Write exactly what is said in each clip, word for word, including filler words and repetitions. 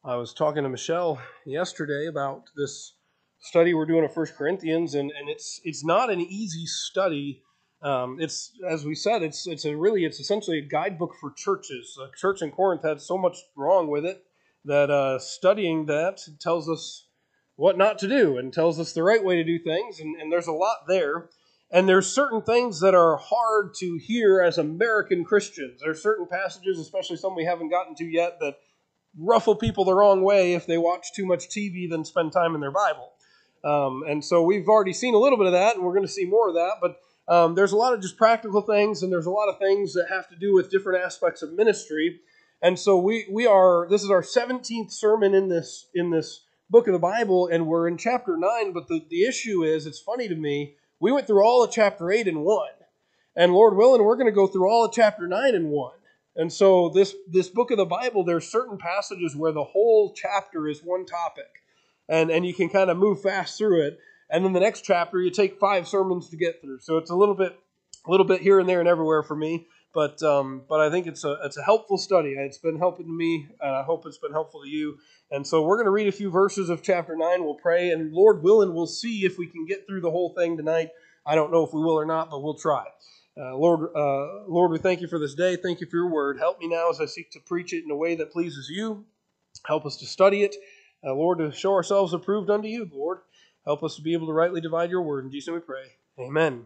I was talking to Michelle yesterday about this study we're doing of First Corinthians, and, and it's it's not an easy study. Um, it's as we said, it's it's a really it's essentially a guidebook for churches. The church in Corinth had so much wrong with it that uh, studying that tells us what not to do and tells us the right way to do things. And, and there's a lot there. And there's certain things that are hard to hear as American Christians. There's certain passages, especially some we haven't gotten to yet, that ruffle people the wrong way if they watch too much T V than spend time in their Bible. Um, and so we've already seen a little bit of that, and we're going to see more of that. But um, there's a lot of just practical things, and there's a lot of things that have to do with different aspects of ministry. And so we we are. This is our seventeenth sermon in this in this book of the Bible, and we're in chapter nine. But the, the issue is, it's funny to me, we went through all of chapter eight in one, and Lord willing, we're going to go through all of chapter nine in one. And so this, this book of the Bible, there's certain passages where the whole chapter is one topic. And, and you can kind of move fast through it. And then the next chapter, you take five sermons to get through. So it's a little bit a little bit here and there and everywhere for me. But um, but I think it's a it's a helpful study. It's been helping me, and I hope it's been helpful to you. And so we're going to read a few verses of chapter nine. We'll pray, and Lord willing, we'll see if we can get through the whole thing tonight. I don't know if we will or not, but we'll try. Uh, Lord, uh, Lord, we thank you for this day. Thank you for your word. Help me now as I seek to preach it in a way that pleases you. Help us to study it. Uh, Lord, to show ourselves approved unto you, Lord. Help us to be able to rightly divide your word. In Jesus' name we pray. Amen.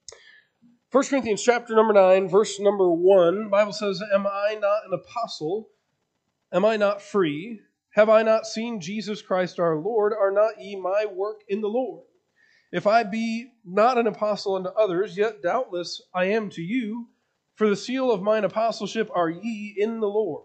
First Corinthians chapter number nine, verse number one. The Bible says, Am I not an apostle? Am I not free? Have I not seen Jesus Christ our Lord? Are not ye my work in the Lord? If I be not an apostle unto others, yet doubtless I am to you, for the seal of mine apostleship are ye in the Lord.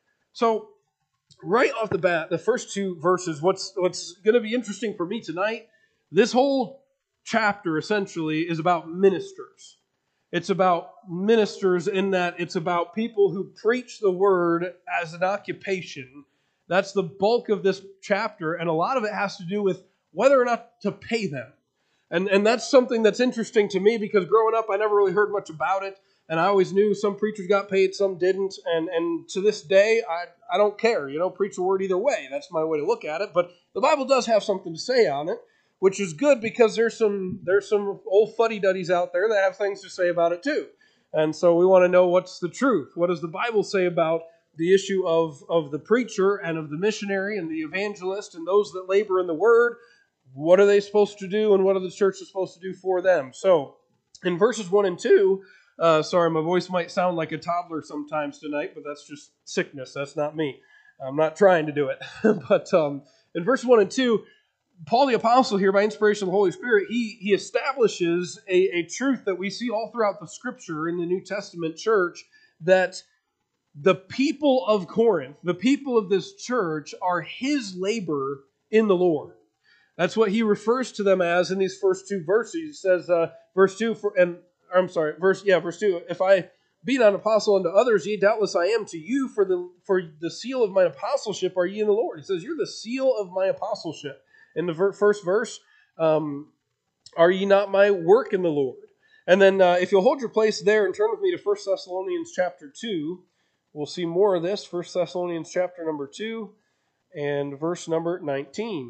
So, right off the bat, the first two verses, what's what's going to be interesting for me tonight, this whole chapter essentially is about ministers. It's about ministers in that it's about people who preach the word as an occupation. That's the bulk of this chapter, and a lot of it has to do with whether or not to pay them. And and that's something that's interesting to me because growing up, I never really heard much about it. And I always knew some preachers got paid, some didn't. And and to this day, I, I don't care. You know, preach the word either way. That's my way to look at it. But the Bible does have something to say on it, which is good because there's some there's some old fuddy-duddies out there that have things to say about it too. And so we want to know what's the truth. What does the Bible say about the issue of, of the preacher and of the missionary and the evangelist and those that labor in the word? What are they supposed to do, and what are the churches supposed to do for them? So, in verses one and two, uh, sorry, my voice might sound like a toddler sometimes tonight, but that's just sickness. That's not me. I'm not trying to do it. But um, in verses one and two, Paul the Apostle here, by inspiration of the Holy Spirit, he, he establishes a, a truth that we see all throughout the Scripture in the New Testament church, that the people of Corinth, the people of this church, are his labor in the Lord. That's what he refers to them as in these first two verses. He says, uh, verse two, for, and I'm sorry, verse yeah, verse two. If I be not an apostle unto others, ye doubtless I am to you. For the for the seal of my apostleship are ye in the Lord. He says, you're the seal of my apostleship. In the ver- first verse, um, are ye not my work in the Lord? And then, uh, if you'll hold your place there and turn with me to First Thessalonians chapter two, we'll see more of this. First Thessalonians chapter number two and verse number nineteen.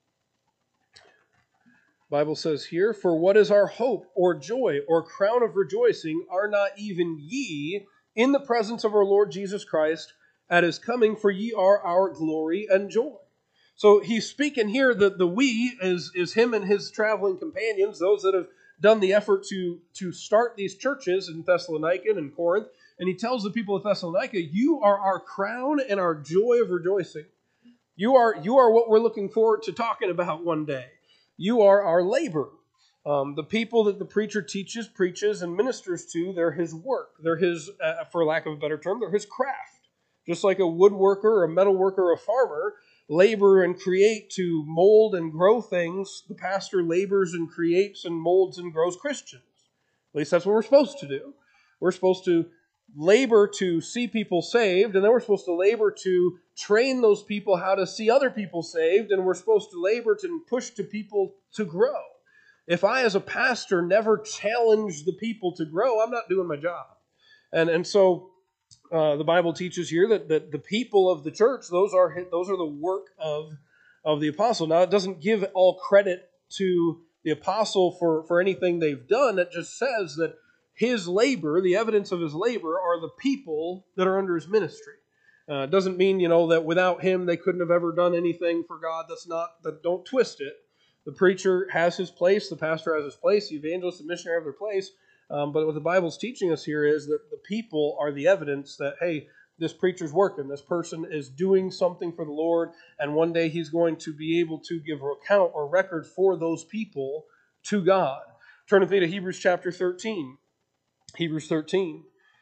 Bible says here, for what is our hope or joy or crown of rejoicing? Are not even ye in the presence of our Lord Jesus Christ at his coming? For ye are our glory and joy. So he's speaking here that the we is, is him and his traveling companions, those that have done the effort to, to start these churches in Thessalonica and in Corinth. And he tells the people of Thessalonica, you are our crown and our joy of rejoicing. You are, you are what we're looking forward to talking about one day. You are our labor. Um, the people that the preacher teaches, preaches, and ministers to, they're his work. They're his, uh, for lack of a better term, they're his craft. Just like a woodworker, a metal worker, a farmer labor and create to mold and grow things, the pastor labors and creates and molds and grows Christians. At least that's what we're supposed to do. We're supposed to labor to see people saved, and then we're supposed to labor to train those people how to see other people saved, and we're supposed to labor to push to people to grow. If I, as a pastor, never challenge the people to grow, I'm not doing my job. And and so uh, the Bible teaches here that, that the people of the church, those are those are the work of, of the apostle. Now, it doesn't give all credit to the apostle for, for anything they've done. It just says that his labor, the evidence of his labor, are the people that are under his ministry. Uh, it doesn't mean, you know, that without him they couldn't have ever done anything for God. That's not, that, don't twist it. The preacher has his place, the pastor has his place, the evangelist and missionary have their place. Um, but what the Bible's teaching us here is that the people are the evidence that, hey, this preacher's working, this person is doing something for the Lord, and one day he's going to be able to give an account or record for those people to God. Turn with me to Hebrews chapter thirteen. Hebrews thirteen.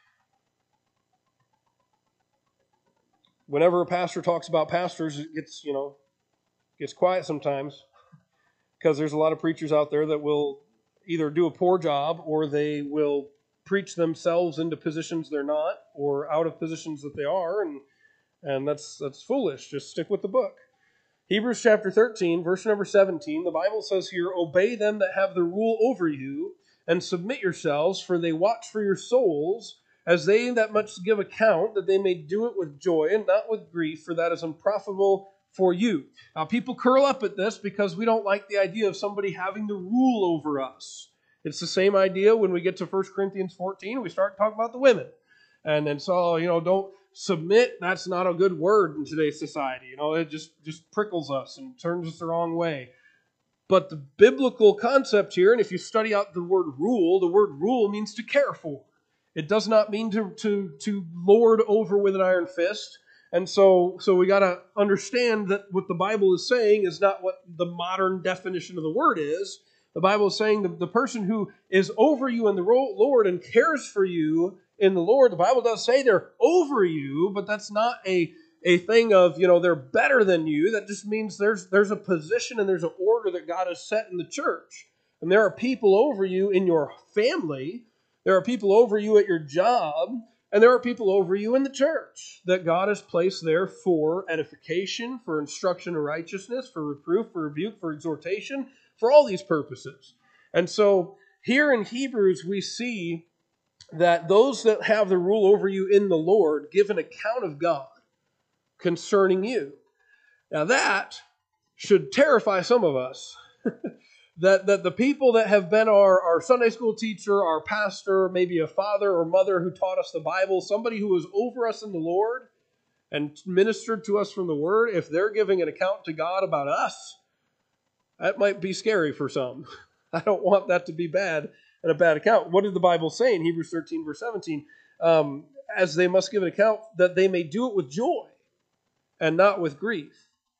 Whenever a pastor talks about pastors, it gets, you know, gets quiet sometimes, because there's a lot of preachers out there that will either do a poor job or they will preach themselves into positions they're not or out of positions that they are, and and that's that's foolish. Just stick with the book. Hebrews chapter thirteen, verse number seventeen, the Bible says here, "Obey them that have the rule over you, and submit yourselves, for they watch for your souls, as they that must give account, that they may do it with joy and not with grief, for that is unprofitable for you." Now, people curl up at this because we don't like the idea of somebody having the rule over us. It's the same idea when we get to First Corinthians fourteen, we start talking about the women. And then so, you know, don't submit, that's not a good word in today's society. You know, it just, just prickles us and turns us the wrong way. But the biblical concept here, and if you study out the word rule, the word rule means to care for. It does not mean to, to, to lord over with an iron fist. And so, so we got to understand that what the Bible is saying is not what the modern definition of the word is. The Bible is saying that the person who is over you in the Lord and cares for you in the Lord, the Bible does say they're over you, but that's not a, a thing of, you know, they're better than you. That just means there's, there's a position and there's an order that God has set in the church. And there are people over you in your family. There are people over you at your job. And there are people over you in the church that God has placed there for edification, for instruction in righteousness, for reproof, for rebuke, for exhortation, for all these purposes. And so here in Hebrews, we see that those that have the rule over you in the Lord give an account of God concerning you. Now that should terrify some of us. That, that the people that have been our, our Sunday school teacher, our pastor, maybe a father or mother who taught us the Bible, somebody who was over us in the Lord and ministered to us from the Word, if they're giving an account to God about us, that might be scary for some. I don't want that to be bad and a bad account. What did the Bible say in Hebrews thirteen, verse seventeen? Um, as they must give an account that they may do it with joy and not with grief.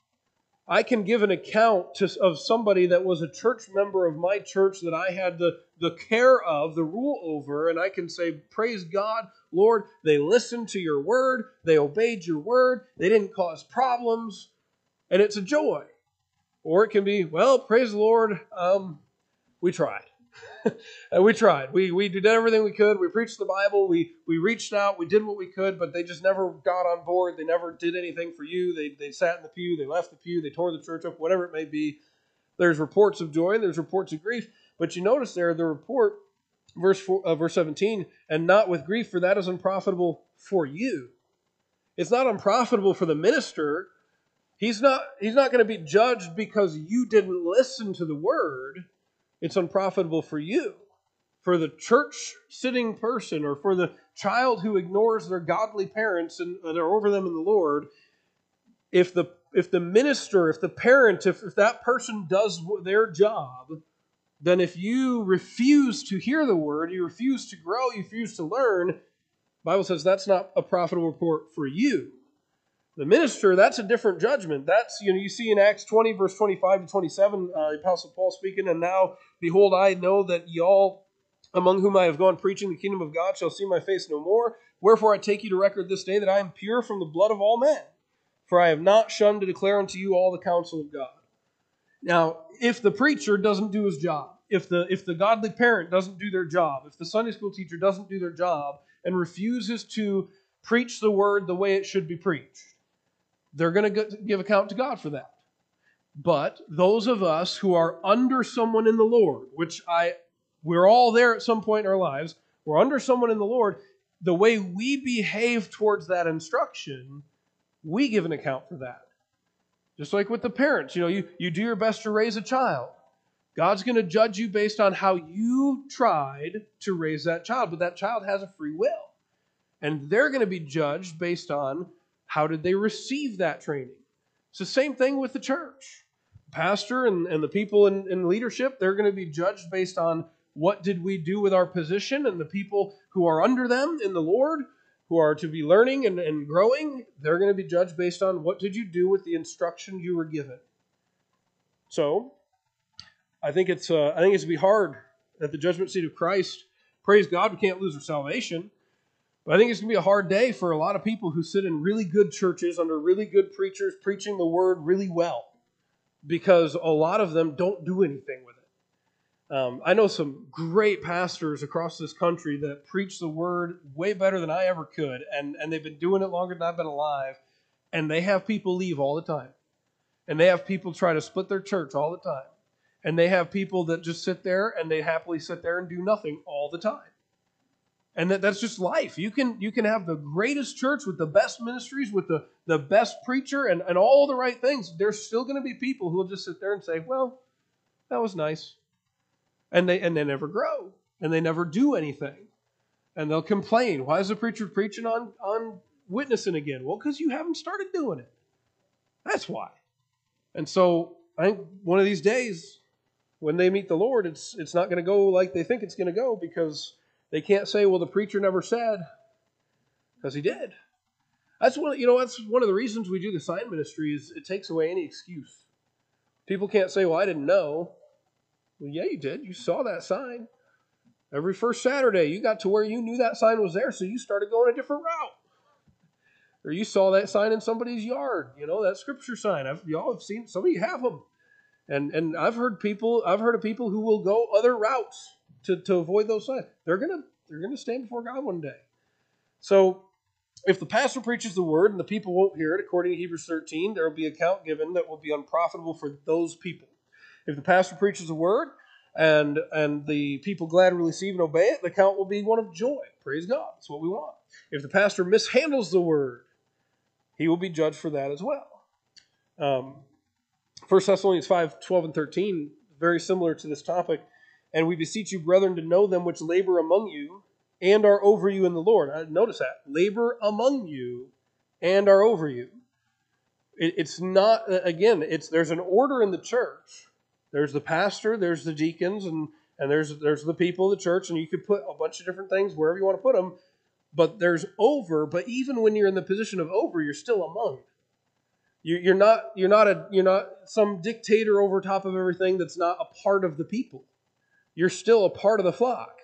I can give an account to, of somebody that was a church member of my church that I had the, the care of, the rule over, and I can say, praise God, Lord, they listened to your word, they obeyed your word, they didn't cause problems, and it's a joy. Or it can be, well, praise the Lord, um, we tried. And we tried. We we did everything we could. We preached the Bible. We we reached out. We did what we could, but they just never got on board. They never did anything for you. They they sat in the pew. They left the pew. They tore the church up, whatever it may be. There's reports of joy and there's reports of grief. But you notice there, the report, verse four, uh, verse seventeen, and not with grief, for that is unprofitable for you. It's not unprofitable for the minister. He's not, he's not going to be judged because you didn't listen to the word. It's unprofitable for you, for the church-sitting person, or for the child who ignores their godly parents and that are over them in the Lord. If the if the minister, if the parent, if, if that person does their job, then if you refuse to hear the word, you refuse to grow, you refuse to learn, the Bible says that's not a profitable report for you. The minister, that's a different judgment. That's, you know, you see in Acts twenty, verse twenty-five to twenty-seven, uh, the Apostle Paul speaking, and now, behold, I know that ye all, among whom I have gone preaching the kingdom of God, shall see my face no more. Wherefore I take you to record this day that I am pure from the blood of all men. For I have not shunned to declare unto you all the counsel of God. Now, if the preacher doesn't do his job, if the if the godly parent doesn't do their job, if the Sunday school teacher doesn't do their job and refuses to preach the word the way it should be preached, they're going to give account to God for that. But those of us who are under someone in the Lord, which I, we're all there at some point in our lives, we're under someone in the Lord, the way we behave towards that instruction, we give an account for that. Just like with the parents, you know, you, you do your best to raise a child. God's going to judge you based on how you tried to raise that child, but that child has a free will. And they're going to be judged based on how did they receive that training. It's the same thing with the church. Pastor and, and the people in, in leadership, they're going to be judged based on what did we do with our position, and the people who are under them in the Lord, who are to be learning and, and growing, they're going to be judged based on what did you do with the instruction you were given. So, I think it's uh, I think it's going to be hard at the judgment seat of Christ. Praise God, we can't lose our salvation. But I think it's going to be a hard day for a lot of people who sit in really good churches under really good preachers preaching the word really well, because a lot of them don't do anything with it. Um, I know some great pastors across this country that preach the word way better than I ever could, and, and they've been doing it longer than I've been alive, and they have people leave all the time. And they have people try to split their church all the time. And they have people that just sit there and they happily sit there and do nothing all the time. And that, that's just life. You can you can have the greatest church with the best ministries, with the, the best preacher and, and all the right things. There's still going to be people who will just sit there and say, well, that was nice. And they and they never grow. And they never do anything. And they'll complain. Why is the preacher preaching on, on witnessing again? Well, because you haven't started doing it. That's why. And so I think one of these days, when they meet the Lord, it's it's not going to go like they think it's going to go, because they can't say, well, the preacher never said, because he did. That's one, you know, that's one of the reasons we do the sign ministry, is it takes away any excuse. People can't say, well, I didn't know. Well, yeah, you did. You saw that sign. Every first Saturday, you got to where you knew that sign was there, so you started going a different route. Or you saw that sign in somebody's yard, you know, that scripture sign. I've, y'all have seen, some of you have them. And and I've heard people, I've heard of people who will go other routes to, to avoid those signs. They're gonna they're gonna stand before God one day. So if the pastor preaches the word and the people won't hear it, according to Hebrews thirteen, there will be an account given that will be unprofitable for those people. If the pastor preaches the word and and the people gladly receive and obey it, the account will be one of joy. Praise God. That's what we want. If the pastor mishandles the word, he will be judged for that as well. Um, First Thessalonians five, twelve and thirteen, very similar to this topic. And we beseech you, brethren, to know them which labor among you and are over you in the Lord. Uh, notice that. Labor among you and are over you. It, it's not, again, it's there's an order in the church. There's the pastor, there's the deacons, and, and there's, there's the people of the church, and you could put a bunch of different things wherever you want to put them. But there's over, but even when you're in the position of over, you're still among. You're not, you're not a, you're not some dictator over top of everything that's not a part of the people. You're still a part of the flock.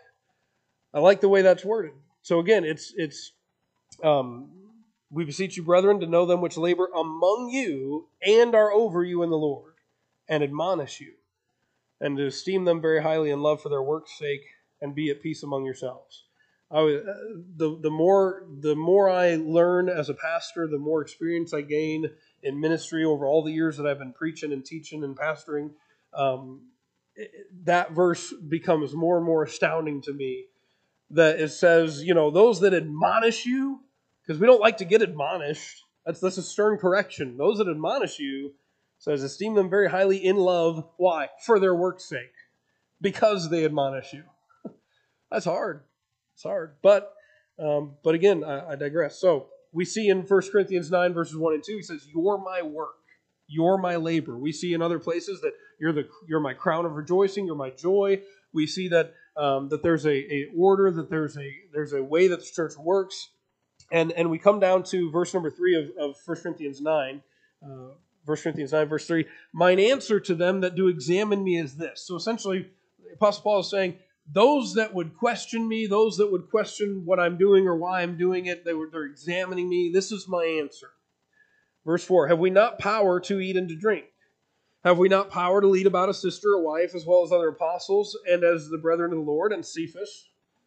I like the way that's worded. So again, it's it's um, we beseech you, brethren, to know them which labor among you and are over you in the Lord, and admonish you, and to esteem them very highly in love for their work's sake, and be at peace among yourselves. I was, uh, the the more the more I learn as a pastor, the more experience I gain in ministry over all the years that I've been preaching and teaching and pastoring. Um, it, that verse becomes more and more astounding to me. That it says, you know, those that admonish you, because we don't like to get admonished. That's that's a stern correction. Those that admonish you, says, esteem them very highly in love. Why? For their work's sake, because they admonish you. That's hard. It's hard, but um, but again, I, I digress. So we see in First Corinthians nine, verses one and two, he says, "You're my work, you're my labor." We see in other places that you're the you're my crown of rejoicing, you're my joy. We see that um, that there's a, a order, that there's a there's a way that the church works, and and we come down to verse number three of, of First Corinthians nine. Uh, First Corinthians nine, verse three. "Mine answer to them that do examine me is this." So essentially, the Apostle Paul is saying, those that would question me, those that would question what I'm doing or why I'm doing it, they were, they're examining me. This is my answer. Verse four, "Have we not power to eat and to drink? Have we not power to lead about a sister, a wife, as well as other apostles, and as the brethren of the Lord, and Cephas?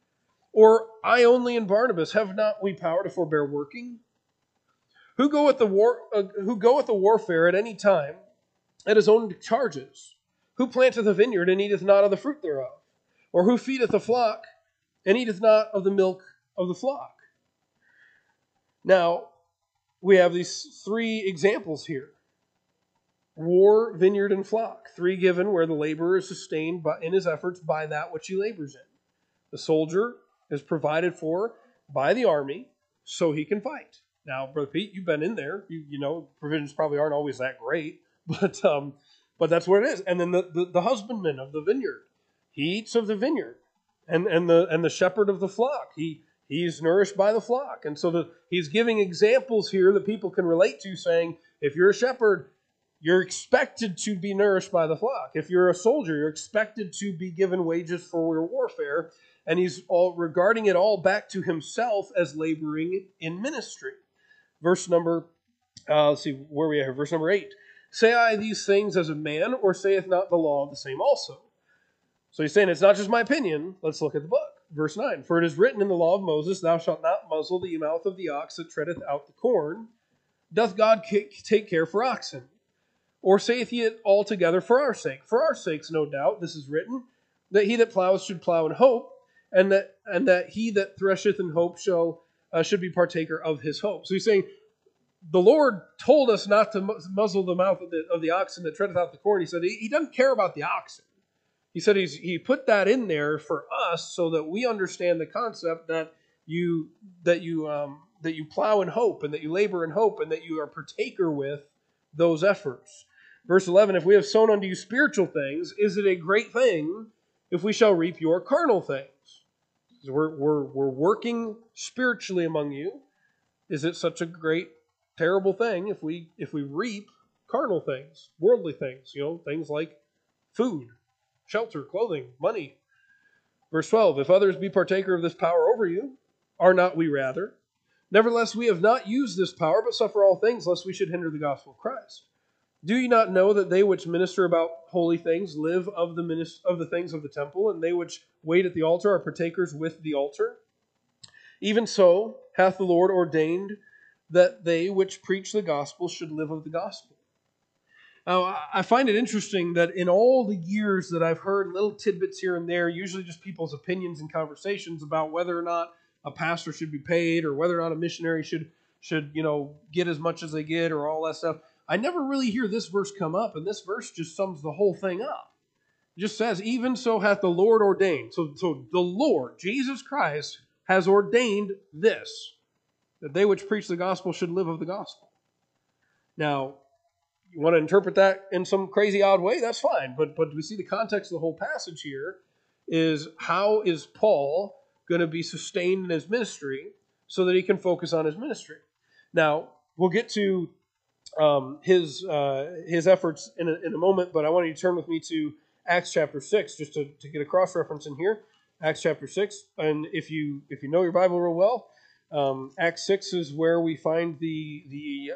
Or I only and Barnabas, have not we power to forbear working? Who goeth the war, uh, who goeth the warfare at any time at his own charges? Who planteth a vineyard and eateth not of the fruit thereof? Or who feedeth a flock and eateth not of the milk of the flock? Now, we have these three examples here. War, vineyard, and flock. Three given where the laborer is sustained by, in his efforts by that which he labors in. The soldier is provided for by the army so he can fight. Now, Brother Pete, you've been in there. You, you know, provisions probably aren't always that great, but um, but that's what it is. And then the, the, the husbandman of the vineyard, he eats of the vineyard. And and the and the shepherd of the flock, he he's nourished by the flock. And so the, he's giving examples here that people can relate to, saying, if you're a shepherd, you're expected to be nourished by the flock. If you're a soldier, you're expected to be given wages for your warfare. And he's all regarding it all back to himself as laboring in ministry. Verse number, uh, let's see where we are here. Verse number eight. Say I these things as a man, or saith not the law the same also? So he's saying it's not just my opinion. Let's look at the book. Verse nine. For it is written in the law of Moses, thou shalt not muzzle the mouth of the ox that treadeth out the corn. Doth God take care for oxen? Or saith he it altogether for our sake? For our sakes, no doubt, this is written, that he that plows should plow in hope, and that and that he that thresheth in hope shall uh, should be partaker of his hope. So he's saying, the Lord told us not to muzzle the mouth of the, of the oxen that treadeth out the corn. He said he, he doesn't care about the oxen. He said he's, he put that in there for us so that we understand the concept that you that you um, that you plow in hope and that you labor in hope and that you are partaker with those efforts. Verse eleven, if we have sown unto you spiritual things, is it a great thing if we shall reap your carnal things? We're, we're, we're working spiritually among you. Is it such a great, terrible thing if we if we reap carnal things, worldly things, you know, things like food, shelter, clothing, money? Verse twelve, if others be partaker of this power over you, are not we rather? Nevertheless, we have not used this power, but suffer all things, lest we should hinder the gospel of Christ. Do ye not know that they which minister about holy things live of the minist- of the things of the temple, and they which wait at the altar are partakers with the altar? Even so hath the Lord ordained that they which preach the gospel should live of the gospel. Now, I find it interesting that in all the years that I've heard little tidbits here and there, usually just people's opinions and conversations about whether or not a pastor should be paid or whether or not a missionary should, should you know, get as much as they get or all that stuff, I never really hear this verse come up, and this verse just sums the whole thing up. It just says, even so hath the Lord ordained. So, so the Lord, Jesus Christ, has ordained this, that they which preach the gospel should live of the gospel. Now, you want to interpret that in some crazy odd way, that's fine. But, but we see the context of the whole passage here is how is Paul going to be sustained in his ministry so that he can focus on his ministry. Now, we'll get to um, his uh, his efforts in a, in a moment, but I want you to turn with me to Acts chapter six, just to, to get a cross-reference in here. Acts chapter six, and if you if you know your Bible real well, um, Acts six is where we find the the uh,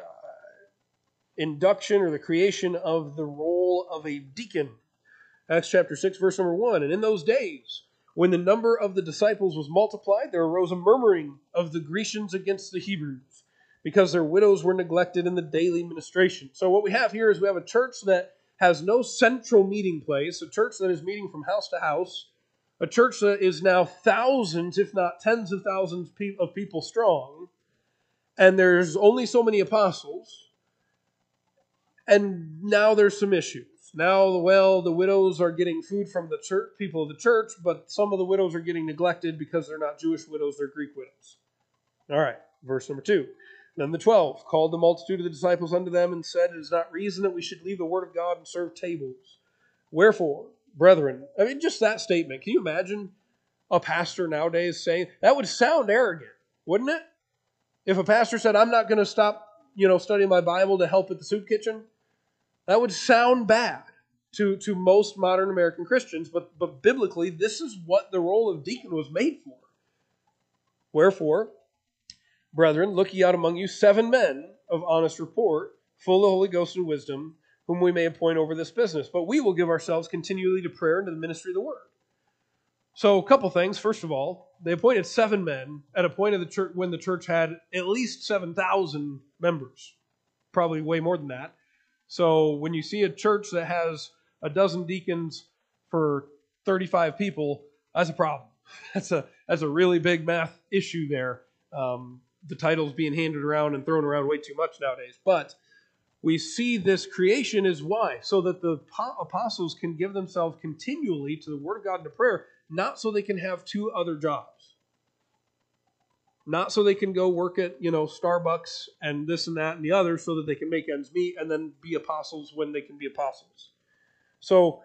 induction or the creation of the role of a deacon. Acts chapter six, verse number one, and in those days, when the number of the disciples was multiplied, there arose a murmuring of the Grecians against the Hebrews, because their widows were neglected in the daily ministration. So what we have here is we have a church that has no central meeting place, a church that is meeting from house to house, a church that is now thousands, if not tens of thousands of people strong, and there's only so many apostles, and now there's some issues. Now, well, the widows are getting food from the church, people of the church, but some of the widows are getting neglected because they're not Jewish widows, they're Greek widows. All right, verse number two. Then the twelve called the multitude of the disciples unto them and said, it is not reason that we should leave the word of God and serve tables. Wherefore, brethren, I mean, just that statement, can you imagine a pastor nowadays saying, that would sound arrogant, wouldn't it? If a pastor said, I'm not going to stop, you know, studying my Bible to help at the soup kitchen, that would sound bad to, to most modern American Christians, but, but biblically, this is what the role of deacon was made for. Wherefore, brethren, look ye out among you seven men of honest report, full of the Holy Ghost and wisdom, whom we may appoint over this business. But we will give ourselves continually to prayer and to the ministry of the word. So a couple things. First of all, they appointed seven men at a point of the church when the church had at least seven thousand members, probably way more than that. So when you see a church that has a dozen deacons for thirty-five people, that's a problem. That's a that's a really big math issue there. Um, the titles being handed around and thrown around way too much nowadays. But we see this creation is why? So that the apostles can give themselves continually to the Word of God and to prayer, not so they can have two other jobs. Not so they can go work at, you know, Starbucks and this and that and the other so that they can make ends meet and then be apostles when they can be apostles. So,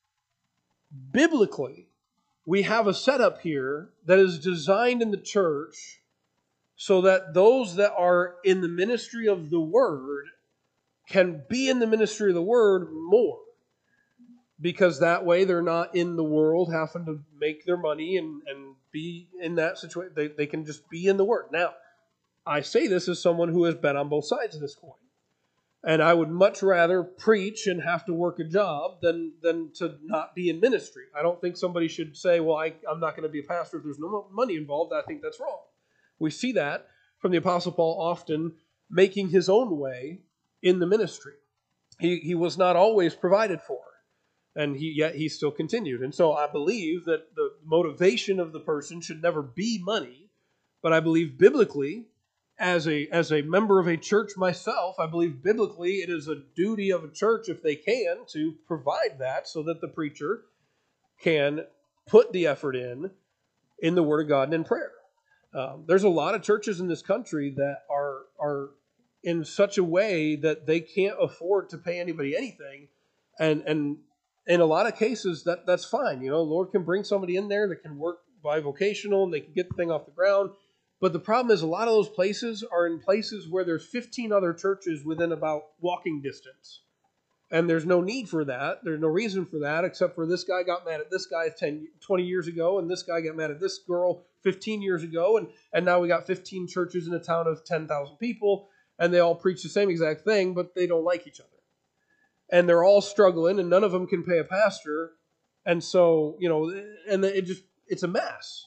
biblically, we have a setup here that is designed in the church so that those that are in the ministry of the Word can be in the ministry of the Word more. Because that way they're not in the world having to make their money and, and be in that situation. They, they can just be in the Word. Now, I say this as someone who has been on both sides of this coin. And I would much rather preach and have to work a job than, than to not be in ministry. I don't think somebody should say, well, I, I'm not going to be a pastor if there's no money involved. I think that's wrong. We see that from the Apostle Paul often making his own way in the ministry. He, he was not always provided for. And he, yet he still continued. And so I believe that the motivation of the person should never be money. But I believe biblically, as a, as a member of a church myself, I believe biblically it is a duty of a church, if they can, to provide that so that the preacher can put the effort in, in the Word of God and in prayer. Um, there's a lot of churches in this country that are, are in such a way that they can't afford to pay anybody anything. And, and in a lot of cases, that, that's fine. You know, the Lord can bring somebody in there that can work bivocational and they can get the thing off the ground. But the problem is a lot of those places are in places where there's fifteen other churches within about walking distance. And there's no need for that. There's no reason for that except for this guy got mad at this guy ten, twenty years ago, and this guy got mad at this girl fifteen years ago, and, and now we got fifteen churches in a town of ten thousand people, and they all preach the same exact thing, but they don't like each other. And they're all struggling, and none of them can pay a pastor. And so, you know, and it just, it's a mess.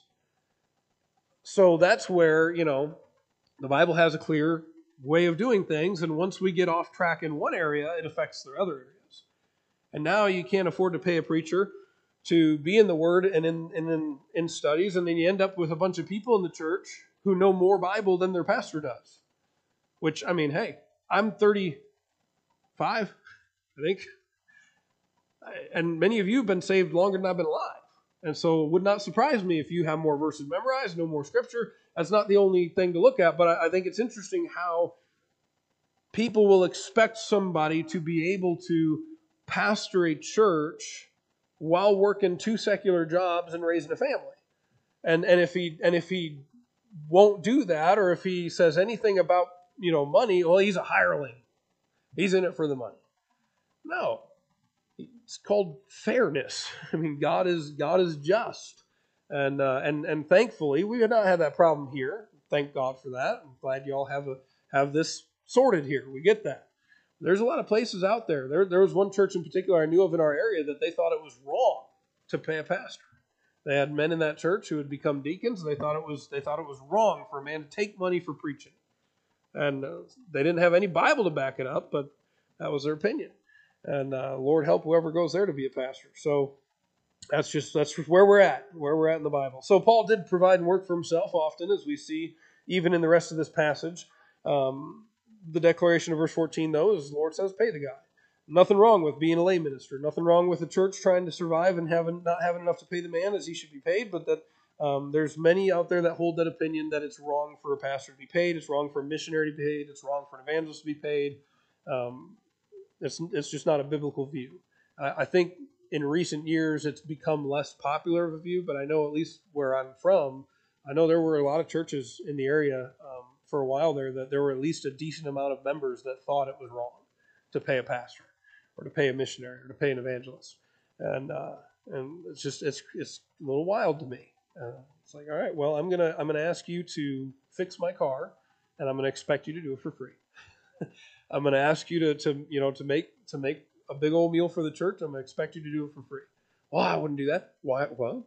So that's where, you know, the Bible has a clear way of doing things. And once we get off track in one area, it affects the other areas. And now you can't afford to pay a preacher to be in the Word and in, and in, in studies. And then you end up with a bunch of people in the church who know more Bible than their pastor does. Which, I mean, hey, I'm thirty-five. I think. And many of you have been saved longer than I've been alive. And so it would not surprise me if you have more verses memorized, know more scripture. That's not the only thing to look at, but I think it's interesting how people will expect somebody to be able to pastor a church while working two secular jobs and raising a family. And and if he and if he won't do that, or if he says anything about, you know, money, well, he's a hireling. He's in it for the money. No, it's called fairness. I mean, God is God is just, and uh, and and thankfully we have not had that problem here. Thank God for that. I'm glad you all have a have this sorted here. We get that. There's a lot of places out there. There there was one church in particular I knew of in our area that they thought it was wrong to pay a pastor. They had men in that church who had become deacons. And they thought it was they thought it was wrong for a man to take money for preaching, and uh, they didn't have any Bible to back it up, but that was their opinion. And uh, Lord help whoever goes there to be a pastor. So that's just that's just where we're at, where we're at in the Bible. So Paul did provide and work for himself often, as we see even in the rest of this passage. Um, the declaration of verse fourteen, though, is the Lord says, pay the guy. Nothing wrong with being a lay minister. Nothing wrong with the church trying to survive and having not having enough to pay the man as he should be paid. But that um, there's many out there that hold that opinion that it's wrong for a pastor to be paid. It's wrong for a missionary to be paid. It's wrong for an evangelist to be paid. Um, It's it's just not a biblical view. I, I think in recent years it's become less popular of a view, but I know at least where I'm from, I know there were a lot of churches in the area um, for a while there that there were at least a decent amount of members that thought it was wrong to pay a pastor or to pay a missionary or to pay an evangelist, and uh, and it's just it's it's a little wild to me. Uh, it's like, all right, well, I'm gonna I'm gonna ask you to fix my car, and I'm gonna expect you to do it for free. I'm going to ask you to, to, you know, to make to make a big old meal for the church. I'm going to expect you to do it for free. Well, I wouldn't do that. Why? Well,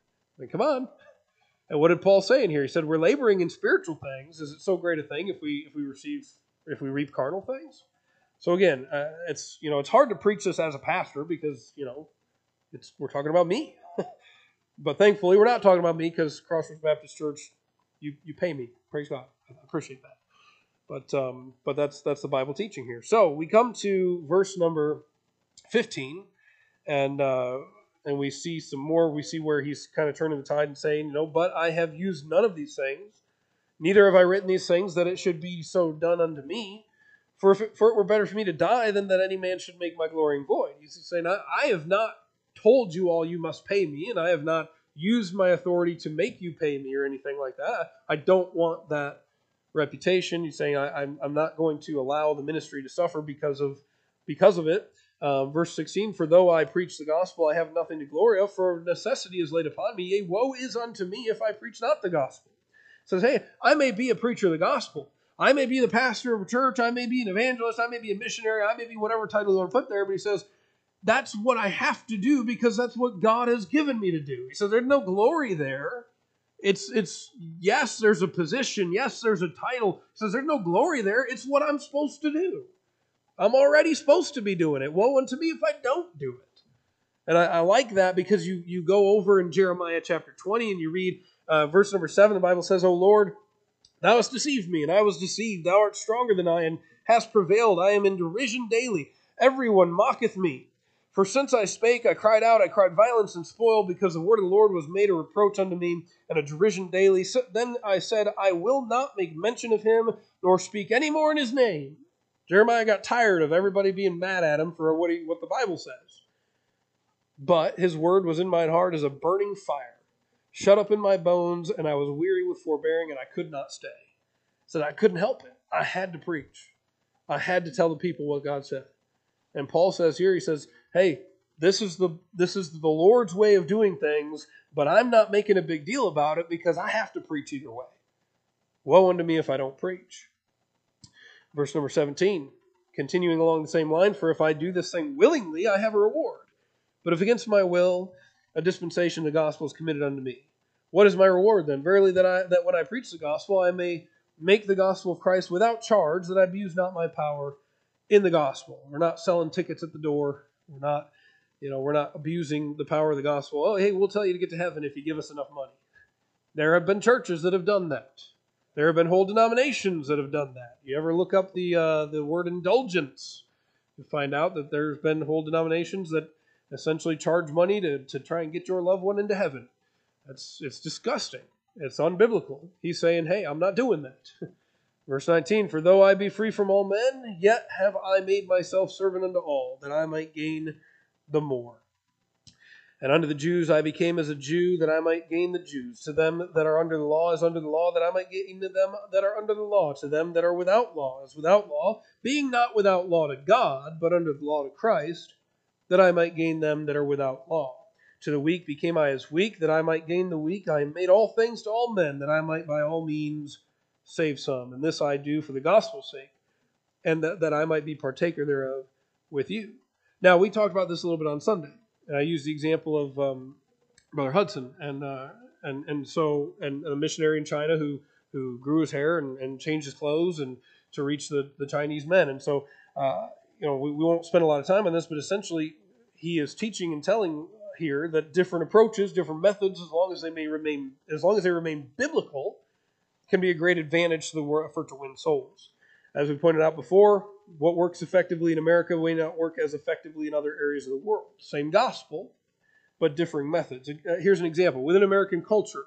I mean, come on. And what did Paul say in here? He said, "We're laboring in spiritual things. Is it so great a thing if we if we receive if we reap carnal things?" So again, uh, it's you know it's hard to preach this as a pastor because you know it's we're talking about me. But thankfully, we're not talking about me because Crossroads Baptist Church, you you pay me Praise God. I appreciate that. But um, but that's that's the Bible teaching here. So we come to verse number fifteen, and uh, and we see some more. We see where he's kind of turning the tide and saying, you know, but I have used none of these things, neither have I written these things that it should be so done unto me. For if it, for it were better for me to die than that any man should make my glorying void. He's saying, I, I have not told you all you must pay me, and I have not used my authority to make you pay me or anything like that. I don't want that reputation. He's saying, I, I'm, I'm not going to allow the ministry to suffer because of because of it. Uh, verse sixteen, for though I preach the gospel, I have nothing to glory of, for necessity is laid upon me. Yea, woe is unto me if I preach not the gospel. It says, hey, I may be a preacher of the gospel. I may be the pastor of a church. I may be an evangelist. I may be a missionary. I may be whatever title you want to put there. But he says, that's what I have to do because that's what God has given me to do. He says, there's no glory there. It's, it's yes, there's a position. Yes, there's a title. He says, there's no glory there. It's what I'm supposed to do. I'm already supposed to be doing it. Woe unto me if I don't do it. And I, I like that because you, you go over in Jeremiah chapter twenty and you read uh, verse number seven. The Bible says, O Lord, thou hast deceived me, and I was deceived. Thou art stronger than I, and hast prevailed. I am in derision daily. Everyone mocketh me. For since I spake, I cried out, I cried violence and spoil, because the word of the Lord was made a reproach unto me, and a derision daily. So then I said, I will not make mention of him, nor speak any more in his name. Jeremiah got tired of everybody being mad at him for what he, what the Bible says. But his word was in mine heart as a burning fire, shut up in my bones, and I was weary with forbearing, and I could not stay. So I couldn't help it. I had to preach. I had to tell the people what God said. And Paul says here, he says, hey, this is the this is the Lord's way of doing things, but I'm not making a big deal about it because I have to preach either way. Woe unto me if I don't preach. Verse number seventeen, continuing along the same line, for if I do this thing willingly, I have a reward. But if against my will, a dispensation of the gospel is committed unto me. What is my reward then? Verily that I that when I preach the gospel, I may make the gospel of Christ without charge, that I abuse not my power in the gospel. We're not selling tickets at the door. We're not, you know, we're not abusing the power of the gospel. Oh, hey, we'll tell you to get to heaven if you give us enough money. There have been churches that have done that. There have been whole denominations that have done that. You ever look up the uh, the word indulgence, you find out that there's been whole denominations that essentially charge money to, to try and get your loved one into heaven. That's it's disgusting. It's unbiblical. He's saying, hey, I'm not doing that. Verse nineteen, for though I be free from all men, yet have I made myself servant unto all, that I might gain the more. And unto the Jews I became as a Jew, that I might gain the Jews. To them that are under the law as under the law, that I might gain to them that are under the law. To them that are without law as without law, being not without law to God, but under the law to Christ, that I might gain them that are without law. To the weak became I as weak, that I might gain the weak. I made all things to all men, that I might by all means save some. And this I do for the gospel's sake, and that, that I might be partaker thereof with you. Now, we talked about this a little bit on Sunday. And I used the example of um, Brother Hudson, and uh, and and so and a missionary in China who who grew his hair and, and changed his clothes and to reach the, the Chinese men. And so, uh, you know, we, we won't spend a lot of time on this, but essentially he is teaching and telling here that different approaches, different methods, as long as they may remain, as long as they remain biblical, can be a great advantage to the effort to win souls. As we pointed out before, what works effectively in America may not work as effectively in other areas of the world. Same gospel, but differing methods. Uh, here's an example. Within American culture,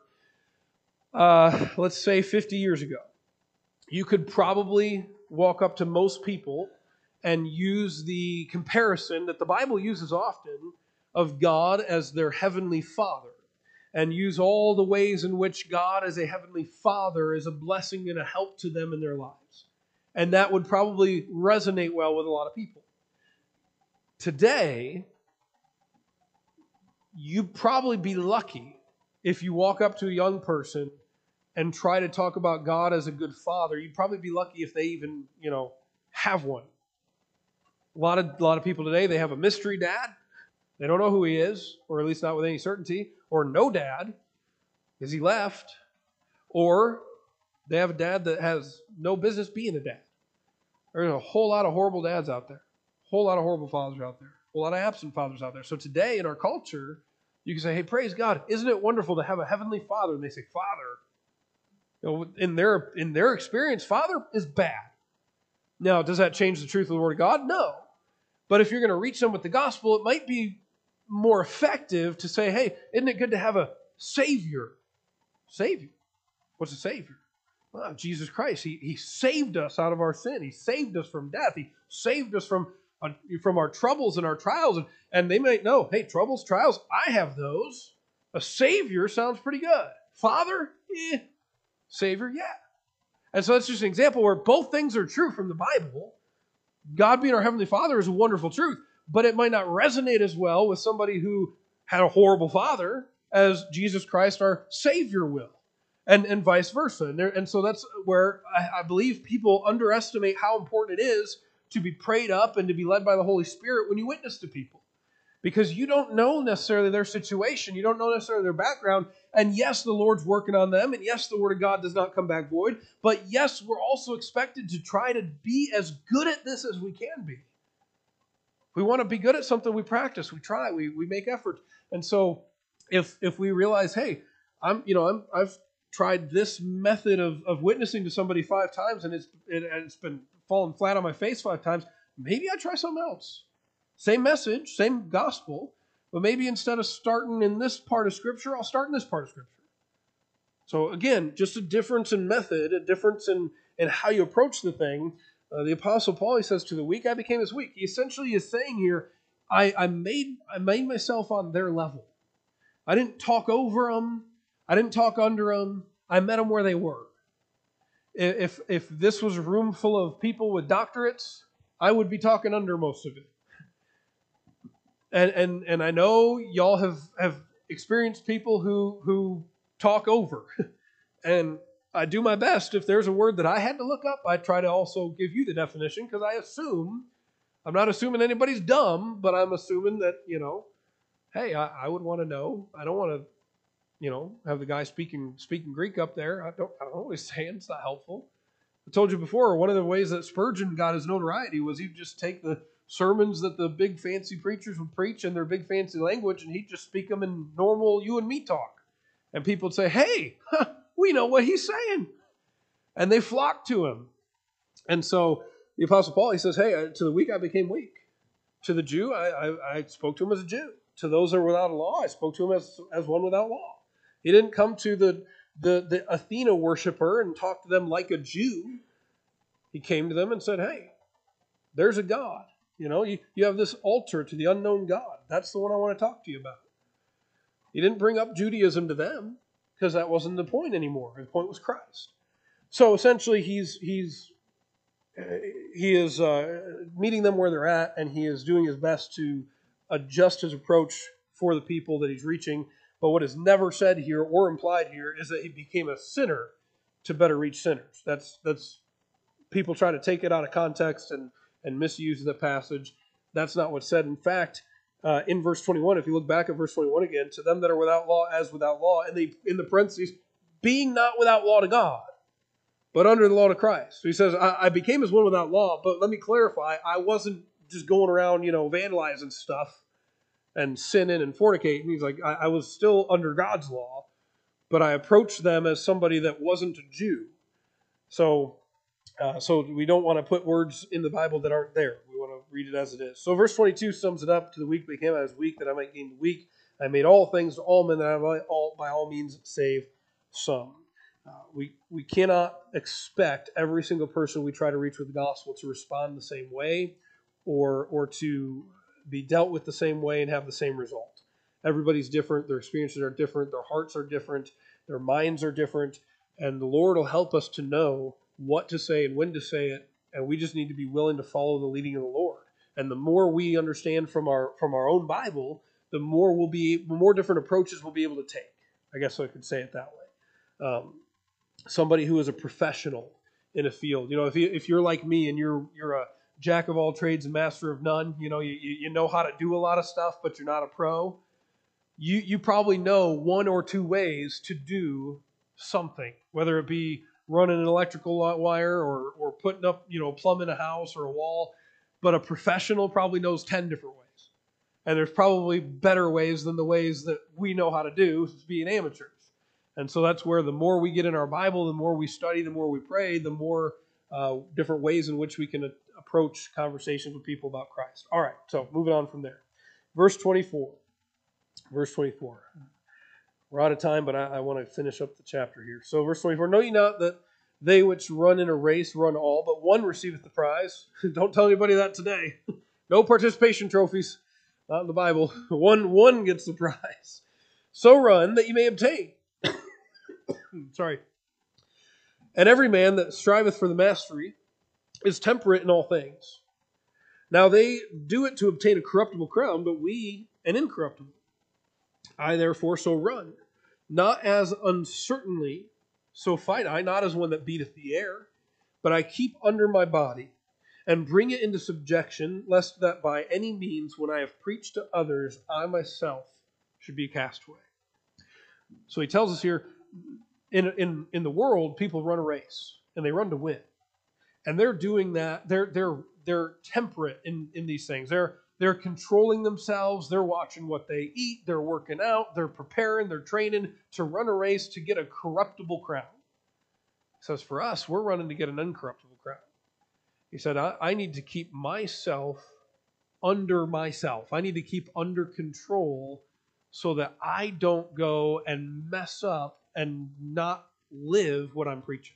uh, let's say fifty years ago, you could probably walk up to most people and use the comparison that the Bible uses often of God as their heavenly Father, and use all the ways in which God as a heavenly Father is a blessing and a help to them in their lives. And that would probably resonate well with a lot of people. Today, you'd probably be lucky if you walk up to a young person and try to talk about God as a good father. You'd probably be lucky if they even, you know, have one. A lot of, a lot of people today, they have a mystery dad. They don't know who he is, or at least not with any certainty, or no dad, because he left, or they have a dad that has no business being a dad. There's a whole lot of horrible dads out there. A whole lot of horrible fathers out there. A whole lot of absent fathers out there. So today in our culture, you can say, hey, praise God. Isn't it wonderful to have a heavenly Father? And they say, Father. You know, in their in their experience, Father is bad. Now, does that change the truth of the Word of God? No. But if you're going to reach them with the gospel, it might be more effective to say, hey, isn't it good to have a Savior? Savior. What's a Savior? Well, Jesus Christ. He, he saved us out of our sin. He saved us from death. He saved us from, uh, from our troubles and our trials. And, and they might know, hey, troubles, trials, I have those. A Savior sounds pretty good. Father? Eh. Savior? Yeah. And so that's just an example where both things are true from the Bible. God being our Heavenly Father is a wonderful truth, but it might not resonate as well with somebody who had a horrible father as Jesus Christ, our Savior, will. And, and vice versa. And, there, and so that's where I, I believe people underestimate how important it is to be prayed up and to be led by the Holy Spirit when you witness to people. Because you don't know necessarily their situation. You don't know necessarily their background. And yes, the Lord's working on them. And yes, the Word of God does not come back void. But yes, we're also expected to try to be as good at this as we can be. If we want to be good at something, we practice, we try, we we make effort. And so if if we realize, hey, I'm you know I'm I've tried this method of, of witnessing to somebody five times and it's it, it's been falling flat on my face five times, maybe I try something else. Same message, same gospel, but maybe instead of starting in this part of Scripture, I'll start in this part of Scripture. So again, just a difference in method, a difference in, in how you approach the thing. Uh, the Apostle Paul, he says, to the weak I became as weak. He essentially is saying here, I, I made I made myself on their level. I didn't talk over them. I didn't talk under them. I met them where they were. If, if this was a room full of people with doctorates, I would be talking under most of it. And and and I know y'all have, have experienced people who who talk over. And I do my best. If there's a word that I had to look up, I try to also give you the definition because I assume, I'm not assuming anybody's dumb, but I'm assuming that, you know, hey, I, I would want to know. I don't want to, you know, have the guy speaking speaking Greek up there. I don't, I don't know what he's saying. It's not helpful. I told you before, one of the ways that Spurgeon got his notoriety was he'd just take the sermons that the big fancy preachers would preach in their big fancy language, and he'd just speak them in normal you and me talk. And people would say, hey, huh, we know what he's saying. And they flocked to him. And so the Apostle Paul, he says, hey, to the weak I became weak. To the Jew, I, I, I spoke to him as a Jew. To those that are without a law, I spoke to him as, as one without law. He didn't come to the, the, the Athena worshiper and talk to them like a Jew. He came to them and said, hey, there's a God. You know, you, you have this altar to the unknown God. That's the one I want to talk to you about. He didn't bring up Judaism to them because that wasn't the point anymore. The point was Christ. So essentially, he's he's uh, he is uh, meeting them where they're at, and he is doing his best to adjust his approach for the people that he's reaching. But what is never said here or implied here is that he became a sinner to better reach sinners. That's that's people try to take it out of context and and misuse the passage. That's not what's said. In fact, uh, in verse twenty-one, if you look back at verse twenty-one again, to them that are without law as without law, and they, in the parentheses, being not without law to God, but under the law to Christ. So he says, I, I became as one without law, but let me clarify, I wasn't just going around, you know, vandalizing stuff and sinning and fornicating. He's like, I, I was still under God's law, but I approached them as somebody that wasn't a Jew. So Uh, so we don't want to put words in the Bible that aren't there. We want to read it as it is. So verse twenty-two sums it up. To the weak became I was weak, that I might gain the weak. I made all things to all men, that I might all, by all means save some. Uh, we, we cannot expect every single person we try to reach with the gospel to respond the same way or, or to be dealt with the same way and have the same result. Everybody's different. Their experiences are different. Their hearts are different. Their minds are different. And the Lord will help us to know what to say and when to say it, and we just need to be willing to follow the leading of the Lord. And the more we understand from our from our own Bible, the more we'll be, the more different approaches we'll be able to take. I guess I could say it that way. Um, somebody who is a professional in a field, you know, if you if you're like me and you're you're a jack of all trades and master of none, you know, you you know how to do a lot of stuff, but you're not a pro. You you probably know one or two ways to do something, whether it be running an electrical wire or or putting up, you know, plumbing a house or a wall. But a professional probably knows ten different ways. And there's probably better ways than the ways that we know how to do as being amateurs. And so that's where the more we get in our Bible, the more we study, the more we pray, the more uh, different ways in which we can a- approach conversations with people about Christ. All right, so moving on from there. Verse twenty-four. Verse twenty-four. We're out of time, but I, I want to finish up the chapter here. So verse twenty-four, know ye not that they which run in a race run all, but one receiveth the prize. Don't tell anybody that today. No participation trophies. Not in the Bible. One, one gets the prize. So run that you may obtain. Sorry. And every man that striveth for the mastery is temperate in all things. Now they do it to obtain a corruptible crown, but we an incorruptible. I therefore so run, not as uncertainly, so fight I, not as one that beateth the air, but I keep under my body, and bring it into subjection, lest that by any means, when I have preached to others, I myself should be a castaway. So he tells us here, in, in, in the world, people run a race, and they run to win. And they're doing that, they're they're they're temperate in, in these things. They're they're controlling themselves, they're watching what they eat, they're working out, they're preparing, they're training to run a race to get a corruptible crown. He says, for us, we're running to get an uncorruptible crown. He said, I, I need to keep myself under myself. I need to keep under control so that I don't go and mess up and not live what I'm preaching.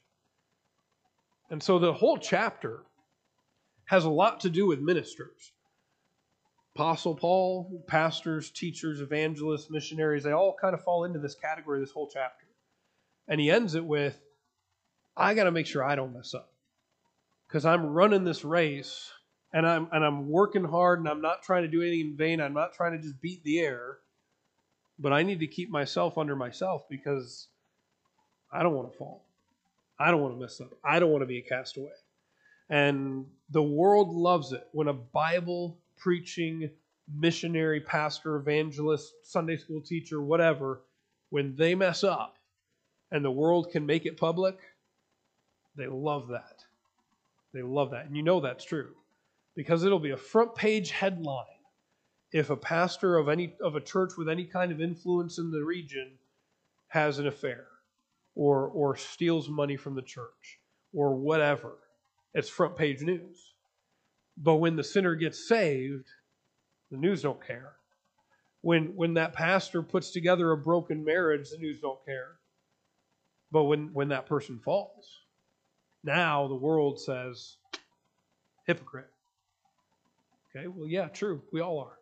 And so the whole chapter has a lot to do with ministers. Apostle Paul, pastors, teachers, evangelists, missionaries, they all kind of fall into this category, this whole chapter. And he ends it with, I got to make sure I don't mess up. Because I'm running this race, and I'm and I'm working hard, and I'm not trying to do anything in vain. I'm not trying to just beat the air. But I need to keep myself under myself because I don't want to fall. I don't want to mess up. I don't want to be a castaway. And the world loves it when a Bible preaching missionary, pastor, evangelist, Sunday school teacher, whatever, when they mess up and the world can make it public, they love that. They love that. And you know that's true because it'll be a front page headline if a pastor of any of a church with any kind of influence in the region has an affair or or steals money from the church or whatever. It's front page news. But when the sinner gets saved, the news don't care. When when that pastor puts together a broken marriage, the news don't care. But when, when that person falls, now the world says, hypocrite. Okay, well, yeah, true. We all are.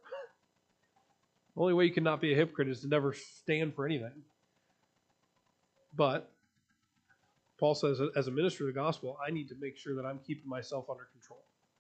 The only way you can not be a hypocrite is to never stand for anything. But Paul says, as a minister of the gospel, I need to make sure that I'm keeping myself under control.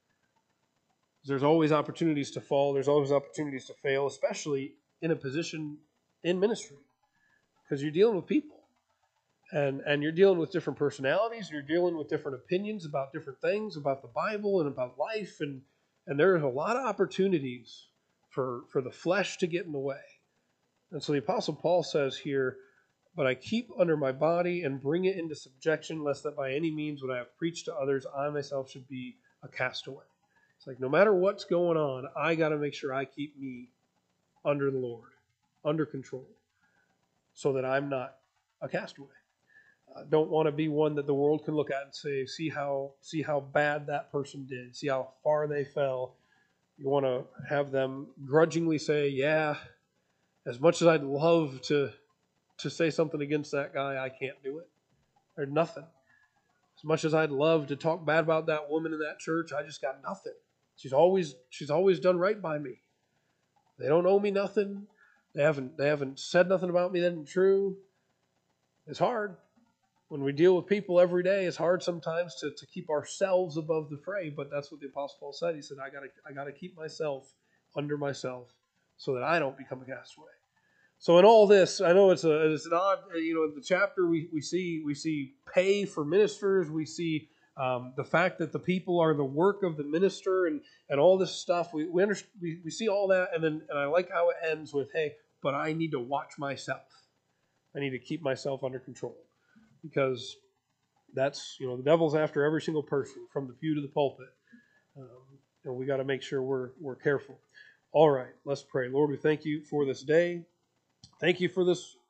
There's always opportunities to fall. There's always opportunities to fail, especially in a position in ministry, because you're dealing with people. And, and you're dealing with different personalities. You're dealing with different opinions about different things, about the Bible and about life. And, and there's a lot of opportunities for, for the flesh to get in the way. And so the Apostle Paul says here, but I keep under my body and bring it into subjection, lest that by any means when I have preached to others, I myself should be a castaway. It's like no matter what's going on, I got to make sure I keep me under the Lord, under control, so that I'm not a castaway. I don't want to be one that the world can look at and say, see how see how bad that person did, see how far they fell. You want to have them grudgingly say, yeah, as much as I'd love to to say something against that guy, I can't do it. There's nothing. As much as I'd love to talk bad about that woman in that church, I just got nothing. She's always she's always done right by me. They don't owe me nothing. They haven't they haven't said nothing about me that isn't true. It's hard. When we deal with people every day, it's hard sometimes to, to keep ourselves above the fray, but that's what the Apostle Paul said. He said, I gotta I gotta keep myself under myself so that I don't become a castaway. So in all this, I know it's a it's an odd, you know, in the chapter we, we see we see pay for ministers, we see um, the fact that the people are the work of the minister, and, and all this stuff. We we, under, we we see all that, and then and I like how it ends with, hey, but I need to watch myself. I need to keep myself under control, because that's, you know, the devil's after every single person from the pew to the pulpit, um, and we got to make sure we're we're careful. All right, let's pray. Lord, we thank you for this day. Thank you for this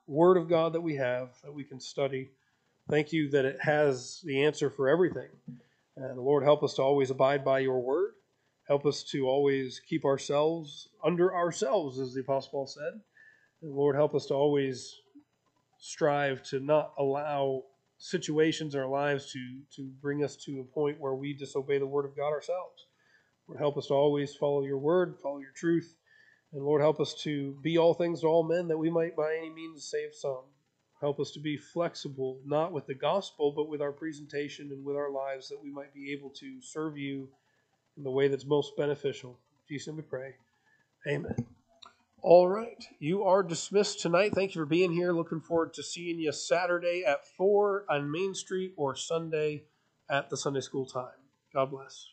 Word of God that we have, that we can study. Thank you that it has the answer for everything. And Lord, help us to always abide by your word. Help us to always keep ourselves under ourselves, as the Apostle Paul said. And Lord, help us to always strive to not allow situations in our lives to, to bring us to a point where we disobey the word of God ourselves. Lord, help us to always follow your word, follow your truth. And Lord, help us to be all things to all men, that we might by any means save some. Help us to be flexible, not with the gospel, but with our presentation and with our lives, that we might be able to serve you in the way that's most beneficial. In Jesus' name we pray. Amen. All right. You are dismissed tonight. Thank you for being here. Looking forward to seeing you Saturday at four on Main Street or Sunday at the Sunday school time. God bless.